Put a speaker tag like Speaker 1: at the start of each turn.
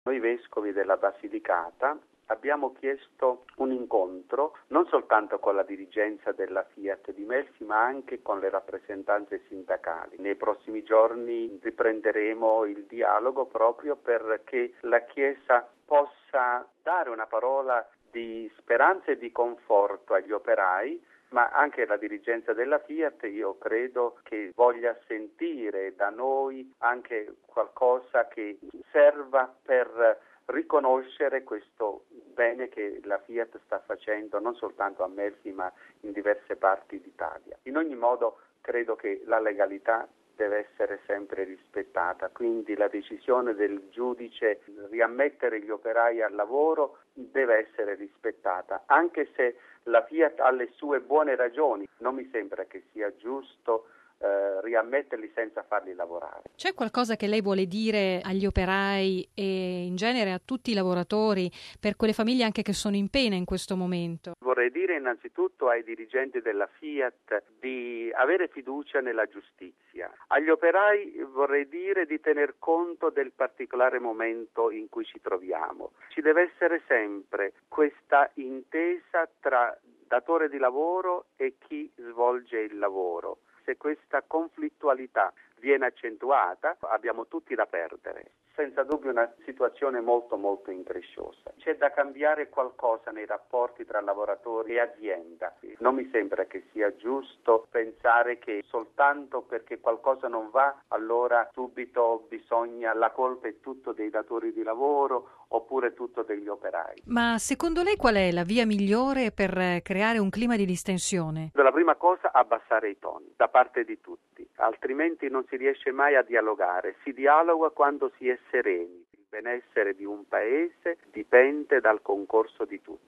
Speaker 1: Noi vescovi della Basilicata abbiamo chiesto un incontro non soltanto con la dirigenza della Fiat di Melfi, ma anche con le rappresentanze sindacali. Nei prossimi giorni riprenderemo il dialogo proprio perché la Chiesa possa dare una parola di speranza e di conforto agli operai, ma anche la dirigenza della Fiat io credo che voglia sentire da noi anche qualcosa che serva per riconoscere questo bene che la Fiat sta facendo non soltanto a Melfi ma in diverse parti d'Italia. In ogni modo credo che la legalità deve essere sempre rispettata, quindi la decisione del giudice di riammettere gli operai al lavoro deve essere rispettata, anche se la Fiat ha le sue buone ragioni. Non mi sembra che sia giusto riammetterli senza farli lavorare.
Speaker 2: C'è qualcosa che lei vuole dire agli operai e in genere a tutti i lavoratori, per quelle famiglie anche che sono in pena in questo momento?
Speaker 1: Vorrei dire innanzitutto ai dirigenti della Fiat di avere fiducia nella giustizia. Agli operai vorrei dire di tener conto del particolare momento in cui ci troviamo. Ci deve essere sempre questa intesa tra datore di lavoro e chi svolge il lavoro. Se questa conflittualità viene accentuata, abbiamo tutti da perdere. Senza dubbio una situazione molto incresciosa. C'è da cambiare qualcosa nei rapporti tra lavoratori e azienda. Non mi sembra che sia giusto pensare che soltanto perché qualcosa non va, allora subito la colpa è tutto dei datori di lavoro oppure tutto degli operai.
Speaker 2: Ma secondo lei qual è la via migliore per creare un clima di distensione?
Speaker 1: La prima cosa, abbassare i toni da parte di tutti, altrimenti non si riesce mai a dialogare. Si dialoga quando si è sereni. Il benessere di un paese dipende dal concorso di tutti.